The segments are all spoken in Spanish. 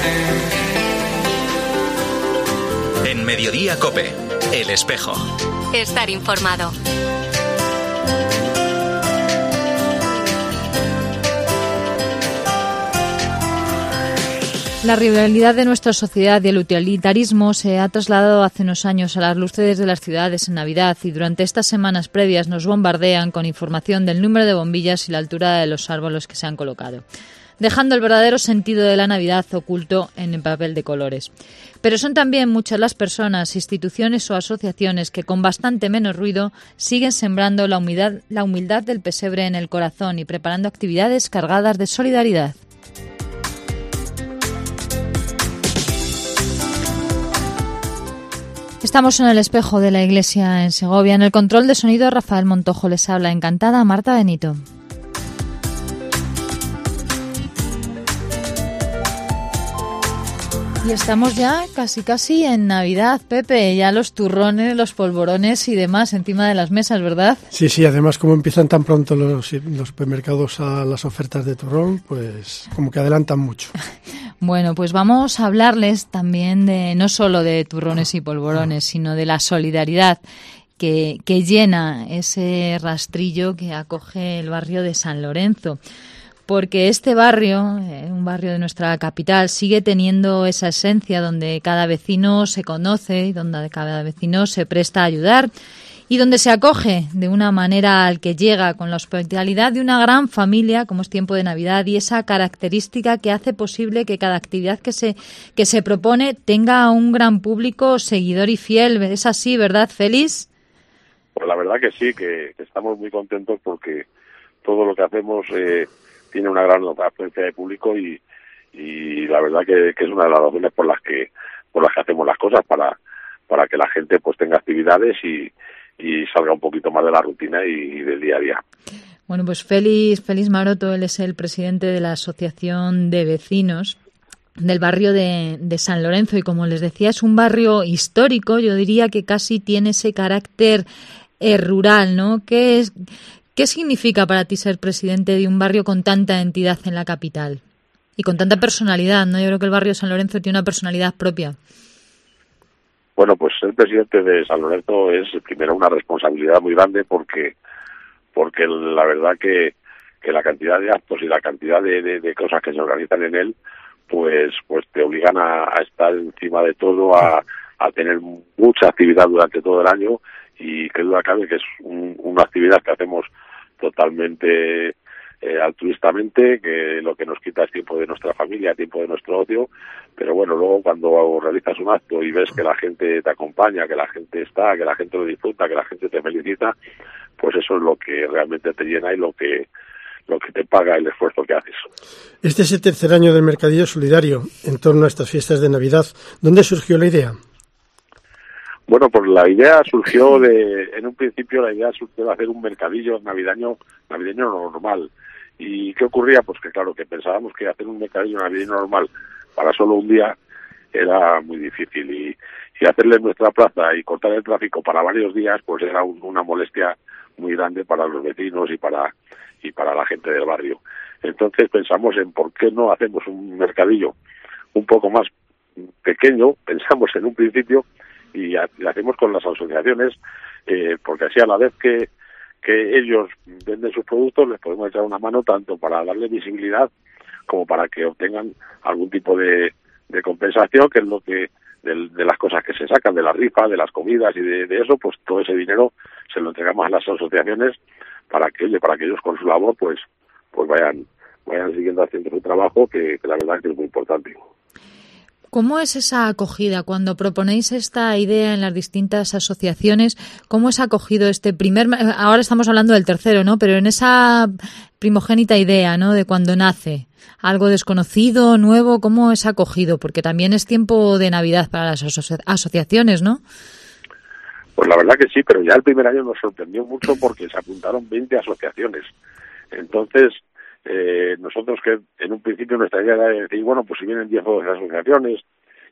En Mediodía COPE, El Espejo. Estar informado. La rivalidad de nuestra sociedad y el utilitarismo se ha trasladado hace unos años a las luces de las ciudades en Navidad y durante estas semanas previas nos bombardean con información del número de bombillas y la altura de los árboles que se han colocado, dejando el verdadero sentido de la Navidad oculto en el papel de colores. Pero son también muchas las personas, instituciones o asociaciones que con bastante menos ruido siguen sembrando la humildad del pesebre en el corazón y preparando actividades cargadas de solidaridad. Estamos en el espejo de la iglesia en Segovia. En el control de sonido, Rafael Montojo les habla. Encantada, Marta Benito. Y estamos ya casi en Navidad, Pepe. Ya los turrones, los polvorones y demás encima de las mesas, ¿verdad? Sí, además como empiezan tan pronto los supermercados a las ofertas de turrón, pues como que adelantan mucho. Bueno, pues vamos a hablarles también de no solo de turrones y polvorones, sino de la solidaridad que llena ese rastrillo que acoge el barrio de San Lorenzo. Porque este barrio, un barrio de nuestra capital, sigue teniendo esa esencia donde cada vecino se conoce y donde cada vecino se presta a ayudar y donde se acoge de una manera al que llega con la hospitalidad de una gran familia, como es tiempo de Navidad, y esa característica que hace posible que cada actividad que se propone tenga un gran público seguidor y fiel. ¿Es así, verdad, Félix? Pues la verdad que sí, que estamos muy contentos porque todo lo que hacemos tiene una gran afluencia de público y la verdad que es una de las razones por las que hacemos las cosas, para que la gente pues tenga actividades y salga un poquito más de la rutina y del día a día. Bueno, pues Félix Maroto, él es el presidente de la Asociación de Vecinos del barrio de San Lorenzo y como les decía es un barrio histórico, yo diría que casi tiene ese carácter rural, ¿no? ¿Qué significa para ti ser presidente de un barrio con tanta entidad en la capital y con tanta personalidad, ¿no? Yo creo que el barrio de San Lorenzo tiene una personalidad propia. Bueno, pues ser presidente de San Lorenzo es primero una responsabilidad muy grande porque la verdad que la cantidad de actos y la cantidad de cosas que se organizan en él pues te obligan a estar encima de todo, a tener mucha actividad durante todo el año y que duda cabe que es una actividad que hacemos totalmente altruistamente, que lo que nos quita es tiempo de nuestra familia, tiempo de nuestro ocio, pero bueno, luego cuando realizas un acto y ves que la gente te acompaña, que la gente está, que la gente lo disfruta, que la gente te felicita, pues eso es lo que realmente te llena y lo que te paga el esfuerzo que haces. Este es el tercer año del Mercadillo Solidario en torno a estas fiestas de Navidad. ¿Dónde surgió la idea? Bueno, pues la idea surgió en un principio de hacer un mercadillo navideño normal. ¿Y qué ocurría? Pues que claro, que pensábamos que hacer un mercadillo navideño normal para solo un día era muy difícil y hacerle en nuestra plaza y cortar el tráfico para varios días, pues era una molestia muy grande para los vecinos y para la gente del barrio. Entonces pensamos en por qué no hacemos un mercadillo un poco más pequeño, pensamos en un principio, y hacemos con las asociaciones, porque así a la vez que ellos venden sus productos les podemos echar una mano tanto para darle visibilidad como para que obtengan algún tipo de compensación, que es lo que de las cosas que se sacan, de las rifas, de las comidas y de eso, pues todo ese dinero se lo entregamos a las asociaciones para que ellos con su labor pues vayan siguiendo haciendo su trabajo, que la verdad es que es muy importante. ¿Cómo es esa acogida? Cuando proponéis esta idea en las distintas asociaciones, ¿cómo es acogido este ahora estamos hablando del tercero, ¿no? Pero en esa primogénita idea, ¿no? De cuando nace, algo desconocido, nuevo, ¿cómo es acogido? Porque también es tiempo de Navidad para las asociaciones, ¿no? Pues la verdad que sí, pero ya el primer año nos sorprendió mucho porque se apuntaron 20 asociaciones. Entonces, nosotros que en un principio nuestra idea era decir, bueno, pues si vienen 10 o 12 asociaciones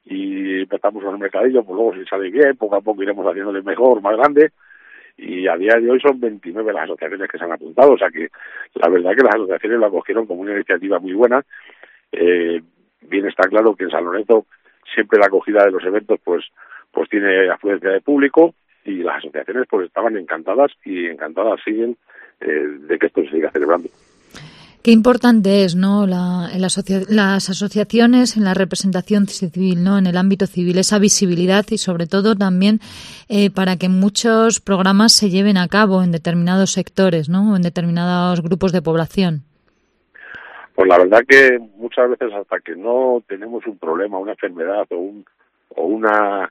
y empezamos con el mercadillo, pues luego si sale bien, poco a poco iremos haciéndole mejor, más grande, y a día de hoy son 29 las asociaciones que se han apuntado, o sea que la verdad que las asociaciones lo acogieron como una iniciativa muy buena. bien está claro que en San Lorenzo siempre la acogida de los eventos pues tiene afluencia de público, y las asociaciones pues estaban encantadas y encantadas siguen de que esto se siga celebrando. Qué importante es, ¿no?, las asociaciones en la representación civil, ¿no?, en el ámbito civil, esa visibilidad y sobre todo también para que muchos programas se lleven a cabo en determinados sectores, ¿no?, en determinados grupos de población. Pues la verdad que muchas veces hasta que no tenemos un problema, una enfermedad o una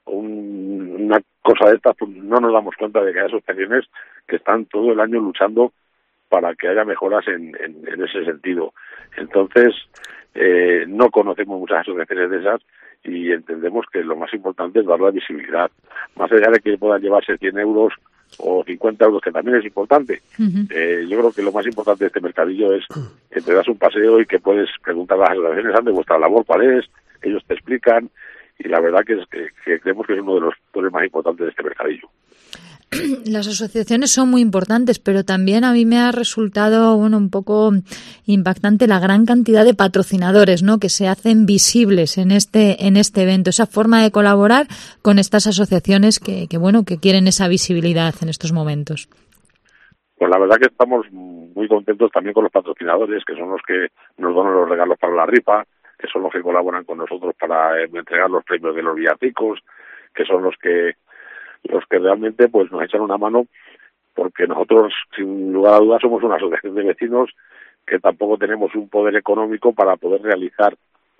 cosa de estas, pues no nos damos cuenta de que hay asociaciones que están todo el año luchando para que haya mejoras en ese sentido. Entonces, no conocemos muchas asociaciones de esas y entendemos que lo más importante es dar la visibilidad. Más allá de que puedan llevarse 100 euros o 50 euros, que también es importante. Yo creo que lo más importante de este mercadillo es que te das un paseo y que puedes preguntar a las asociaciones de vuestra labor cuál es, ellos te explican, y la verdad que creemos que es uno de los factores más importantes de este mercadillo. Las asociaciones son muy importantes, pero también a mí me ha resultado un poco impactante la gran cantidad de patrocinadores, ¿no?, que se hacen visibles en este evento, esa forma de colaborar con estas asociaciones que quieren esa visibilidad en estos momentos. Pues la verdad que estamos muy contentos también con los patrocinadores, que son los que nos dan los regalos para la rifa, que son los que colaboran con nosotros para entregar los premios de los villancicos, que son los que realmente pues nos echan una mano, porque nosotros sin lugar a dudas somos una asociación de vecinos que tampoco tenemos un poder económico para poder realizar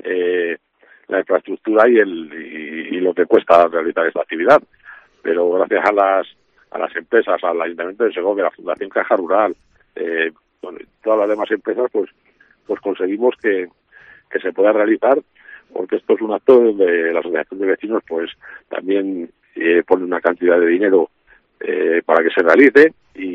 la infraestructura y lo que cuesta realizar esta actividad, pero gracias a las empresas, al Ayuntamiento de Segovia, a la Fundación Caja Rural, todas las demás empresas pues conseguimos que se pueda realizar, porque esto es un acto donde la asociación de vecinos pues también pone una cantidad de dinero para que se realice,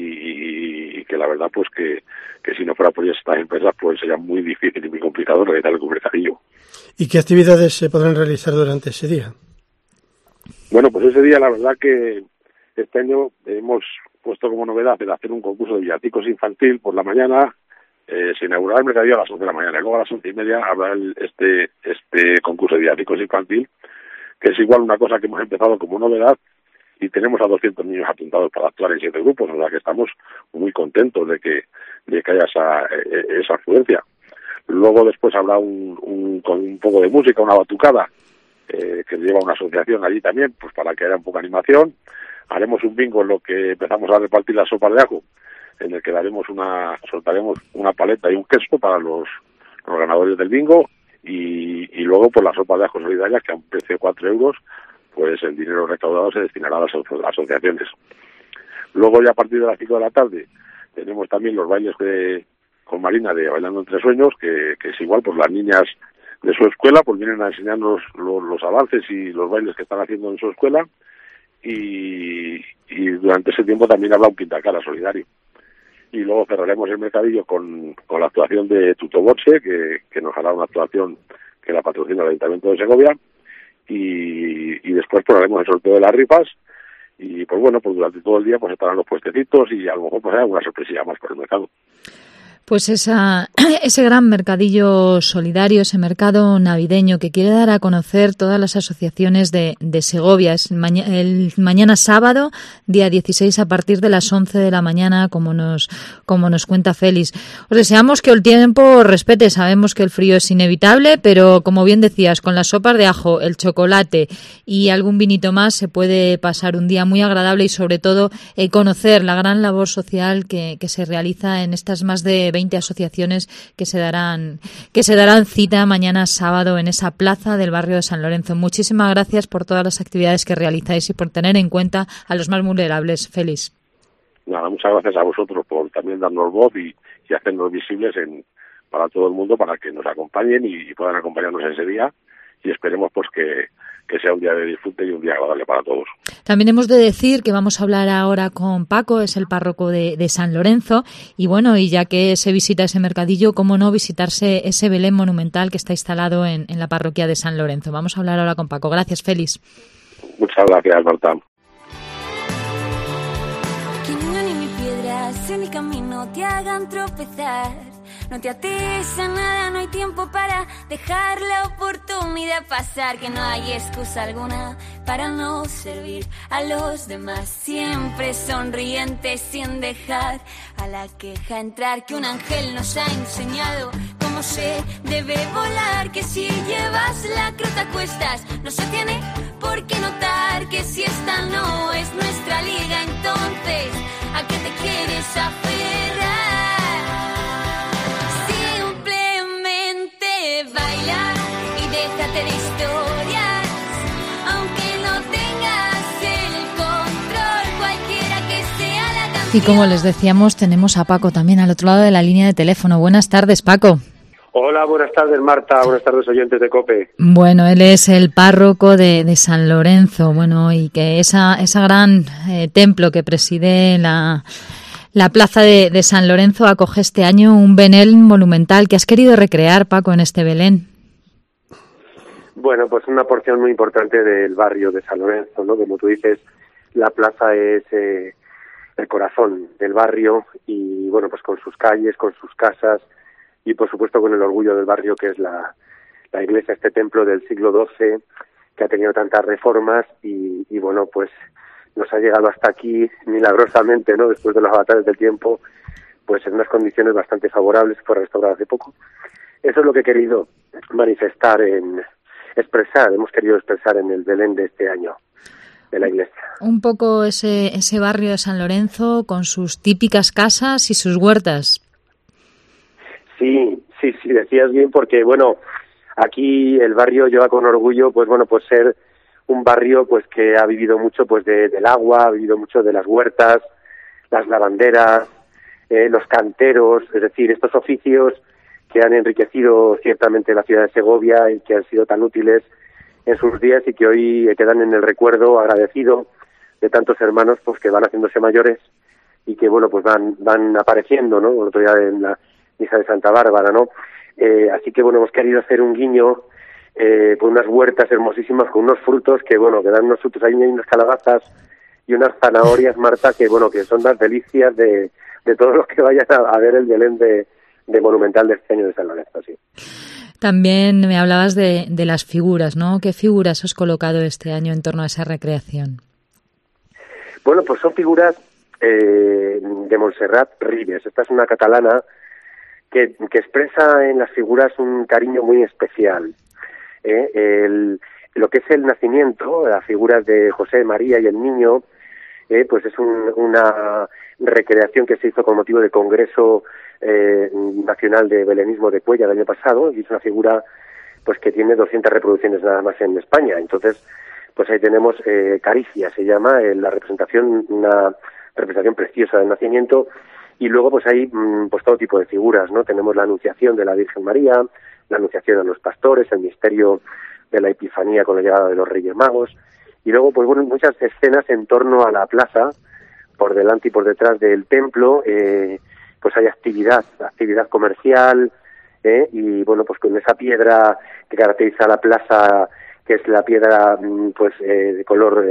y que la verdad pues que si no fuera por estas empresas pues sería muy difícil y muy complicado realizar el mercadillo. ¿Y qué actividades se podrán realizar durante ese día? Bueno, pues ese día la verdad que este año hemos puesto como novedad el hacer un concurso de villancicos infantil por la mañana. Se inaugurará el mercadillo a las 11 de la mañana, y luego a las 11:30 habrá este concurso de villancicos infantil, que es igual una cosa que hemos empezado como novedad, y tenemos a 200 niños apuntados para actuar en 7 grupos, o sea que estamos muy contentos de que haya esa afluencia. Luego después habrá con un poco de música, una batucada, que lleva una asociación allí también, pues para que haya un poco de animación. Haremos un bingo en lo que empezamos a repartir las sopas de ajo, en el que soltaremos una paleta y un queso para los ganadores del bingo, y luego por las sopas de ajo solidarias, que a un precio de 4 euros, pues el dinero recaudado se destinará a las asociaciones. Luego ya a partir de las 5 de la tarde tenemos también los bailes con Marina de Bailando Entre Sueños, que es igual, pues las niñas de su escuela pues vienen a enseñarnos los avances y los bailes que están haciendo en su escuela, y durante ese tiempo también habrá un pintacara solidario. Y luego cerraremos el mercadillo con la actuación de Tutoboche, que nos hará una actuación que la patrocina el Ayuntamiento de Segovia, y después pues haremos el sorteo de las rifas, y pues bueno, pues durante todo el día pues estarán los puestecitos, y a lo mejor pues hay alguna sorpresilla más por el mercado. Pues ese gran mercadillo solidario, ese mercado navideño que quiere dar a conocer todas las asociaciones de Segovia. Es el mañana sábado, día 16, a partir de las 11 de la mañana, como nos cuenta Félix. Os deseamos que el tiempo respete. Sabemos que el frío es inevitable, pero como bien decías, con las sopas de ajo, el chocolate y algún vinito más se puede pasar un día muy agradable, y sobre todo conocer la gran labor social que se realiza en estas más de 20 asociaciones que se darán cita mañana sábado en esa plaza del barrio de San Lorenzo. Muchísimas gracias por todas las actividades que realizáis y por tener en cuenta a los más vulnerables. Félix. Nada, muchas gracias a vosotros por también darnos voz y hacernos visibles para todo el mundo, para que nos acompañen y puedan acompañarnos ese día, y esperemos pues que sea un día de disfrute y un día agradable para todos. También hemos de decir que vamos a hablar ahora con Paco, es el párroco de San Lorenzo, y bueno, y ya que se visita ese mercadillo, cómo no visitarse ese Belén monumental que está instalado en la parroquia de San Lorenzo. Vamos a hablar ahora con Paco. Gracias, Félix. Muchas gracias, Marta. Que ni una ni piedras en el camino te hagan tropezar. No te ates a nada, no hay tiempo para dejar la oportunidad pasar, que no hay excusa alguna para no servir a los demás. Siempre sonriente sin dejar a la queja entrar, que un ángel nos ha enseñado cómo se debe volar, que si llevas la crota a cuestas no se tiene por qué notar, que si esta no es nuestra liga, entonces ¿a qué te quieres aferrar? Simplemente baila y déjate de historias, aunque no tengas el control, cualquiera que sea la canción. Y como les decíamos, tenemos a Paco también al otro lado de la línea de teléfono. Buenas tardes, Paco. Hola, buenas tardes, Marta. Buenas tardes, oyentes de COPE. Bueno, él es el párroco de San Lorenzo, bueno, y que esa gran templo que preside la plaza de San Lorenzo acoge este año un Belén monumental. ¿Qué has querido recrear, Paco, en este Belén? Bueno, pues una porción muy importante del barrio de San Lorenzo, ¿no? Como tú dices, la plaza es el corazón del barrio y, bueno, pues con sus calles, con sus casas, y por supuesto con el orgullo del barrio, que es la iglesia, este templo del siglo XII que ha tenido tantas reformas y bueno, pues nos ha llegado hasta aquí milagrosamente, ¿no? Después de los avatares del tiempo, pues en unas condiciones bastante favorables. Fue restaurado hace poco. Eso es lo que he querido hemos querido expresar en el Belén de este año de la iglesia. Un poco ese barrio de San Lorenzo con sus típicas casas y sus huertas. Sí, decías bien, porque bueno, aquí el barrio lleva con orgullo, pues bueno, pues ser un barrio pues que ha vivido mucho pues del agua, ha vivido mucho de las huertas, las lavanderas, los canteros, es decir, estos oficios que han enriquecido ciertamente la ciudad de Segovia y que han sido tan útiles en sus días y que hoy quedan en el recuerdo agradecido de tantos hermanos pues que van haciéndose mayores y que bueno, pues van apareciendo, ¿no? El otro día en la misa de Santa Bárbara, ¿no? Así que bueno, hemos querido hacer un guiño por unas huertas hermosísimas con unos frutos que bueno, que dan unos frutos, ahí hay unas calabazas y unas zanahorias, Marta, que bueno, que son las delicias de todos los que vayan a ver el Belén de monumental de este año de San Lorenzo, sí. También me hablabas de las figuras, ¿no? ¿Qué figuras has colocado este año en torno a esa recreación? Bueno, pues son figuras de Montserrat Ribes. Esta es una catalana que expresa en las figuras un cariño muy especial. Lo que es el nacimiento, las figuras de José, María y el niño, pues es una recreación que se hizo con motivo del Congreso Nacional de Belenismo de Cuéllar el año pasado, y es una figura pues que tiene 200 reproducciones nada más en España. Entonces, pues ahí tenemos Caricia, se llama la representación, una representación preciosa del nacimiento. Y luego pues hay pues todo tipo de figuras, ¿no? Tenemos la Anunciación de la Virgen María, la Anunciación a los pastores, el misterio de la Epifanía con la llegada de los Reyes Magos, y luego pues bueno, muchas escenas en torno a la plaza, por delante y por detrás del templo. Pues hay actividad comercial, y bueno, pues con esa piedra que caracteriza la plaza, que es la piedra pues de color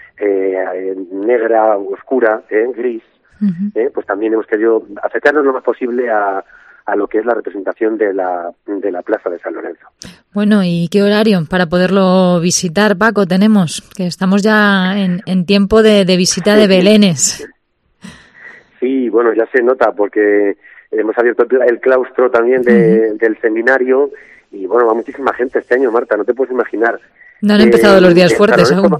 negra, oscura, gris. Uh-huh. Pues también hemos querido acercarnos lo más posible a lo que es la representación de la plaza de San Lorenzo. Bueno, ¿y qué horario para poderlo visitar, Paco, tenemos? Que estamos ya en tiempo de visita de Belenes. Sí, bueno, ya se nota porque hemos abierto el claustro también del seminario y bueno, va muchísima gente este año, Marta, no te puedes imaginar. No han empezado los días fuertes aún.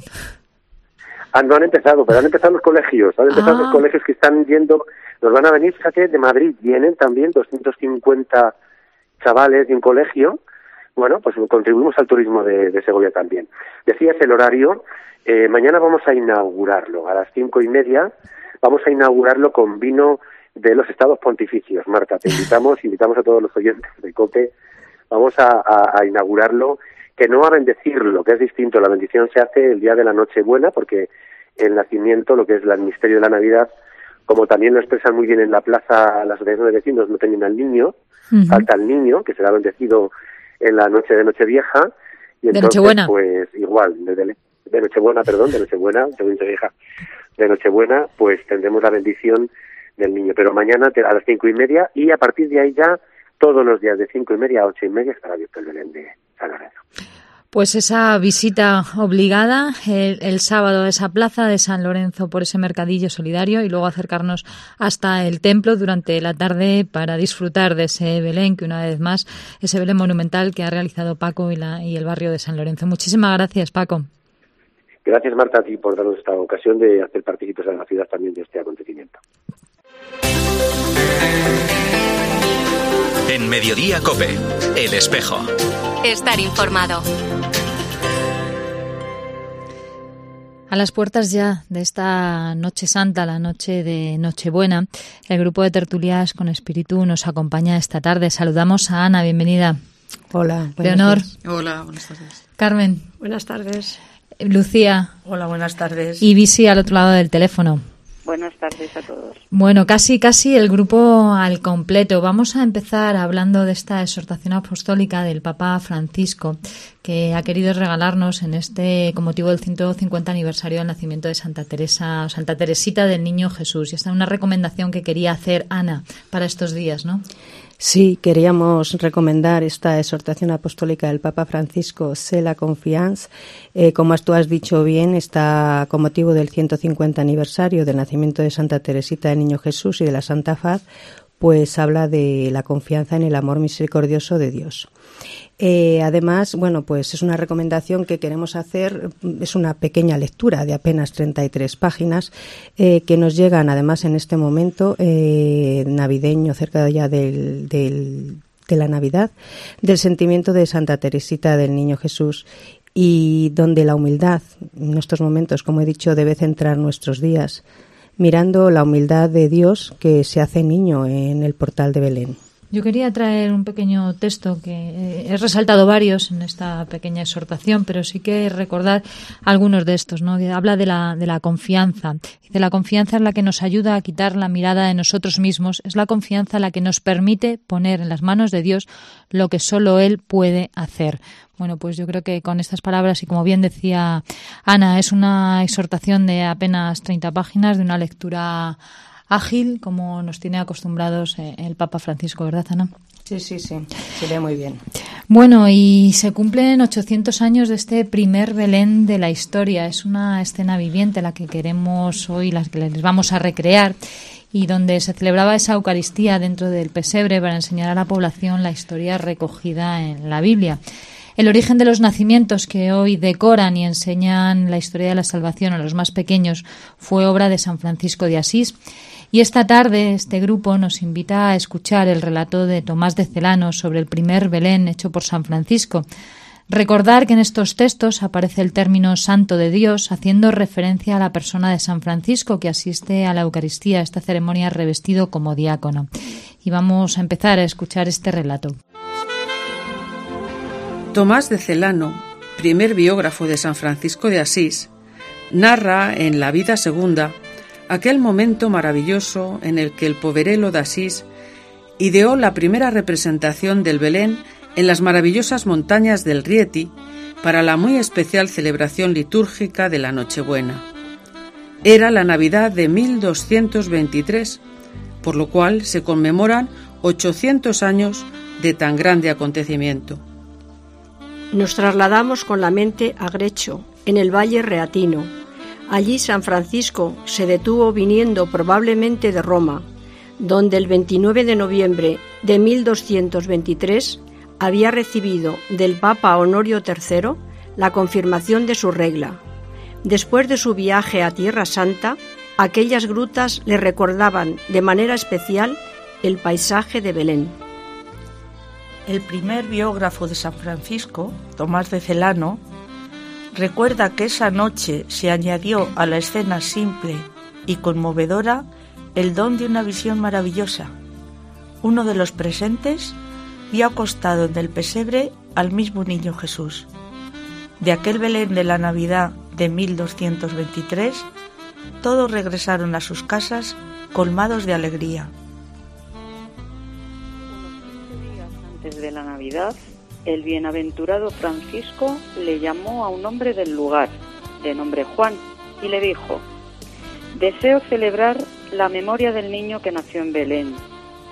No han empezado, pero han empezado los colegios, los colegios que están yendo, nos van a venir, fíjate, de Madrid, vienen también 250 chavales de un colegio. Bueno, pues contribuimos al turismo de Segovia también. Decías el horario, mañana vamos a inaugurarlo a las 5:30, vamos a inaugurarlo con vino de los Estados Pontificios. Marta, te invitamos a todos los oyentes de COPE, vamos a inaugurarlo, que no a bendecirlo, que es distinto. La bendición se hace el día de la Nochebuena, porque el nacimiento, lo que es el misterio de la Navidad, como también lo expresan muy bien en la plaza las asociaciones de vecinos, no tienen al niño, falta el niño, que será bendecido en la noche de Nochevieja, y entonces, de Nochebuena. Pues igual, de Nochebuena, pues tendremos la bendición del niño. Pero mañana a las 5:30, y a partir de ahí ya todos los días de 5:30 a 8:30 estará abierto el Belén de San Lorenzo. Pues esa visita obligada el sábado a esa plaza de San Lorenzo por ese mercadillo solidario y luego acercarnos hasta el templo durante la tarde para disfrutar de ese Belén, que una vez más, ese Belén monumental que ha realizado Paco y el barrio de San Lorenzo. Muchísimas gracias, Paco. Gracias, Marta, a ti por darnos esta ocasión de hacer partícipes a la ciudad también de este acontecimiento. En Mediodía COPE, El Espejo. Estar informado. A las puertas ya de esta Noche Santa, la noche de Nochebuena, el grupo de tertulias con espíritu nos acompaña esta tarde. Saludamos a Ana, bienvenida. Hola, Leonor. Hola, buenas tardes. Carmen. Buenas tardes. Lucía. Hola, buenas tardes. Y Visi al otro lado del teléfono. Buenas tardes a todos. Bueno, casi el grupo al completo. Vamos a empezar hablando de esta exhortación apostólica del Papa Francisco, que ha querido regalarnos con motivo del 150 aniversario del nacimiento de Santa Teresita del Niño Jesús. Y esta es una recomendación que quería hacer Ana para estos días, ¿no? Sí, queríamos recomendar esta exhortación apostólica del Papa Francisco, C'est la confiance. Como tú has dicho bien, está con motivo del 150 aniversario del nacimiento de Santa Teresita del Niño Jesús y de la Santa Faz, pues habla de la confianza en el amor misericordioso de Dios. Además, bueno, pues es una recomendación que queremos hacer, es una pequeña lectura de apenas 33 páginas que nos llegan además en este momento navideño, cerca ya de la Navidad, del sentimiento de Santa Teresita del Niño Jesús, y donde la humildad en estos momentos, como he dicho, debe centrar nuestros días, mirando la humildad de Dios que se hace niño en el portal de Belén. Yo quería traer un pequeño texto que he resaltado varios en esta pequeña exhortación, pero sí que recordar algunos de estos, ¿no? Habla de la confianza. Dice, la confianza es la que nos ayuda a quitar la mirada de nosotros mismos, es la confianza la que nos permite poner en las manos de Dios lo que solo Él puede hacer. Bueno, pues yo creo que con estas palabras, y como bien decía Ana, es una exhortación de apenas 30 páginas, de una lectura ágil, como nos tiene acostumbrados el Papa Francisco, ¿verdad, Ana? Sí, se lee muy bien. Bueno, y se cumplen 800 años de este primer Belén de la historia. Es una escena viviente la que queremos hoy, la que les vamos a recrear, y donde se celebraba esa Eucaristía dentro del pesebre para enseñar a la población la historia recogida en la Biblia. El origen de los nacimientos que hoy decoran y enseñan la historia de la salvación a los más pequeños fue obra de San Francisco de Asís. Y esta tarde este grupo nos invita a escuchar el relato de Tomás de Celano sobre el primer Belén hecho por San Francisco. Recordar que en estos textos aparece el término Santo de Dios, haciendo referencia a la persona de San Francisco que asiste a la Eucaristía, esta ceremonia revestido como diácono. Y vamos a empezar a escuchar este relato. Tomás de Celano, primer biógrafo de San Francisco de Asís, narra en La Vida Segunda aquel momento maravilloso en el que el poverello de Asís ideó la primera representación del Belén en las maravillosas montañas del Rieti para la muy especial celebración litúrgica de la Nochebuena. Era la Navidad de 1223, por lo cual se conmemoran 800 años de tan grande acontecimiento. Nos trasladamos con la mente a Grecho, en el Valle Reatino. Allí San Francisco se detuvo viniendo probablemente de Roma, donde el 29 de noviembre de 1223 había recibido del Papa Honorio III la confirmación de su regla. Después de su viaje a Tierra Santa, aquellas grutas le recordaban de manera especial el paisaje de Belén. El primer biógrafo de San Francisco, Tomás de Celano, recuerda que esa noche se añadió a la escena simple y conmovedora el don de una visión maravillosa. Uno de los presentes vio acostado en el pesebre al mismo niño Jesús. De aquel Belén de la Navidad de 1223, todos regresaron a sus casas colmados de alegría. Antes de la Navidad, el bienaventurado Francisco le llamó a un hombre del lugar, de nombre Juan, y le dijo: «Deseo celebrar la memoria del niño que nació en Belén.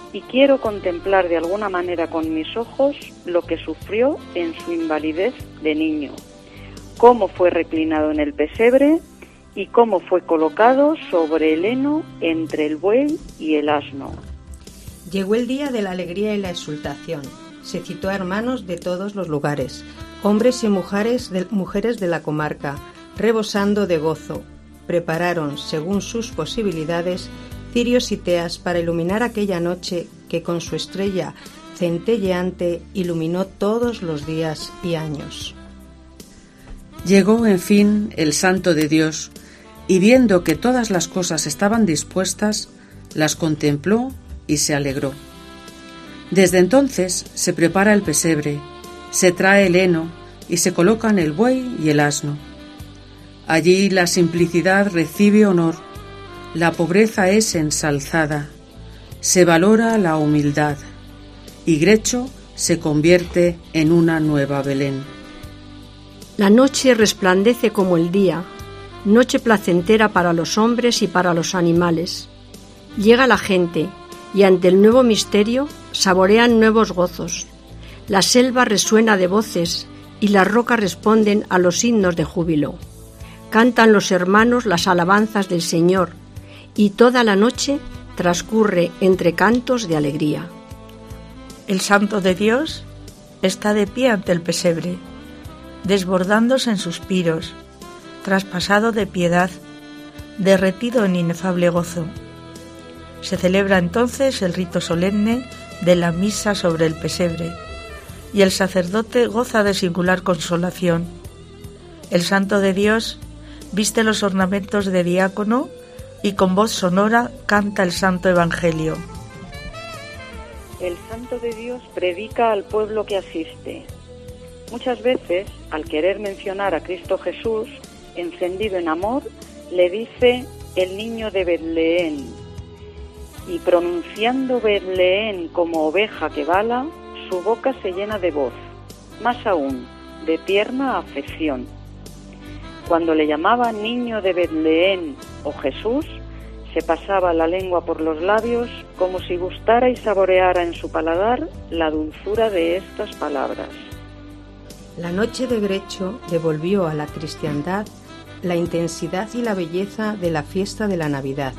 y quiero contemplar de alguna manera con mis ojos lo que sufrió en su invalidez de niño, cómo fue reclinado en el pesebre y cómo fue colocado sobre el heno entre el buey y el asno. Llegó el día de la alegría y la exultación. Se citó a hermanos de todos los lugares, hombres y mujeres de la comarca, rebosando de gozo. Prepararon, según sus posibilidades, cirios y teas para iluminar aquella noche que con su estrella centelleante iluminó todos los días y años. Llegó, en fin, el Santo de Dios, y viendo que todas las cosas estaban dispuestas, las contempló y se alegró. Desde entonces se prepara el pesebre, se trae el heno y se colocan el buey y el asno. Allí la simplicidad recibe honor, la pobreza es ensalzada, se valora la humildad, y Grecho se convierte en una nueva Belén. La noche resplandece como el día, noche placentera para los hombres y para los animales. Llega la gente, y ante el nuevo misterio saborean nuevos gozos. La selva resuena de voces y las rocas responden a los himnos de júbilo. Cantan los hermanos las alabanzas del Señor y toda la noche transcurre entre cantos de alegría. El Santo de Dios está de pie ante el pesebre, desbordándose en suspiros, traspasado de piedad, derretido en inefable gozo. Se celebra entonces el rito solemne de la misa sobre el pesebre, y el sacerdote goza de singular consolación. El Santo de Dios viste los ornamentos de diácono y con voz sonora canta el Santo Evangelio. El Santo de Dios predica al pueblo que asiste. Muchas veces, al querer mencionar a Cristo Jesús, encendido en amor, le dice el niño de Belén. Y pronunciando Belén como oveja que bala, su boca se llena de voz, más aún, de tierna afección. Cuando le llamaba niño de Belén o Jesús, se pasaba la lengua por los labios como si gustara y saboreara en su paladar la dulzura de estas palabras. La noche de Grecho devolvió a la cristiandad la intensidad y la belleza de la fiesta de la Navidad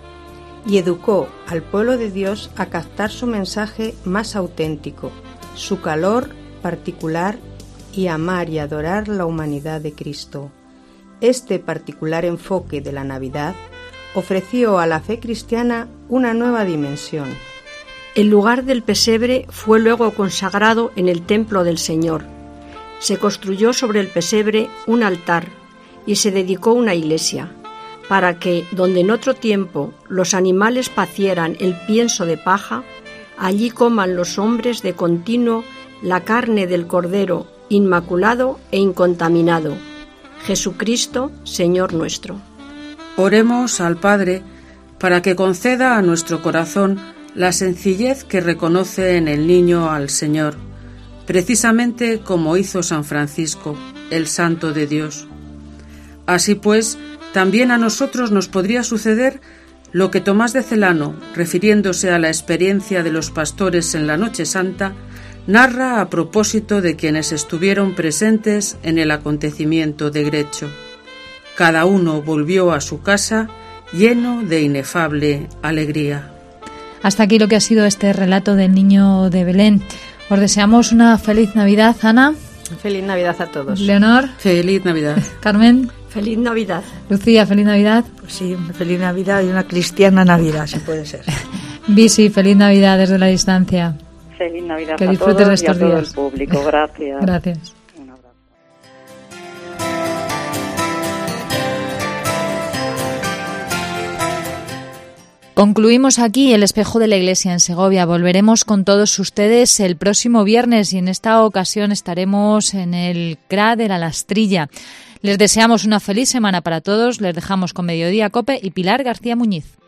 y educó al pueblo de Dios a captar su mensaje más auténtico, su calor particular y amar y adorar la humanidad de Cristo. Este particular enfoque de la Navidad ofreció a la fe cristiana una nueva dimensión. El lugar del pesebre fue luego consagrado en el templo del Señor. Se construyó sobre el pesebre un altar y se dedicó una iglesia, para que, donde en otro tiempo los animales pacieran el pienso de paja, allí coman los hombres de continuo la carne del Cordero inmaculado e incontaminado, Jesucristo, Señor nuestro. Oremos al Padre para que conceda a nuestro corazón la sencillez que reconoce en el niño al Señor, precisamente como hizo San Francisco, el Santo de Dios. Así pues, también a nosotros nos podría suceder lo que Tomás de Celano, refiriéndose a la experiencia de los pastores en la Noche Santa, narra a propósito de quienes estuvieron presentes en el acontecimiento de Grecho. Cada uno volvió a su casa lleno de inefable alegría. Hasta aquí lo que ha sido este relato del niño de Belén. Os deseamos una feliz Navidad, Ana. Feliz Navidad a todos. Leonor. Feliz Navidad. Carmen. Feliz Navidad. Lucía, feliz Navidad. Pues sí, una feliz Navidad y una cristiana Navidad, si puede ser. Visi, feliz Navidad desde la distancia. Feliz Navidad que a disfrutes todos de estos y a todo días. el público. Gracias. Gracias. Un abrazo. Concluimos aquí el espejo de la Iglesia en Segovia. Volveremos con todos ustedes el próximo viernes y en esta ocasión estaremos en el CRA de la Lastrilla. Les deseamos una feliz semana para todos. Les dejamos con Mediodía Cope y Pilar García Muñiz.